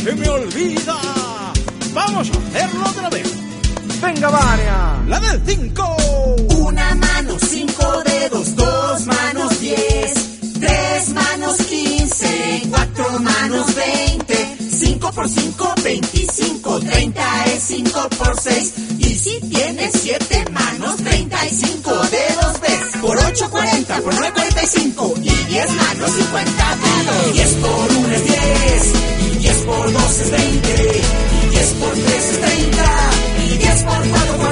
se me olvida. Vamos a hacerlo otra vez. Venga, Vania. La del 5. Una mano, 5 dedos, 2 manos, 10, 3 manos, 15, 4 manos, 20, 5 por 5, 25, 30 es 5 por 6. Y si tienes 7 manos, 35 dedos ves. Por 8, 40, por 9, 45. Y 10 manos, 50 dedos. 10 por 1 es 10. Y 10 por 2 es 20. Y 10 por 3 es 30. Y 10 por 4,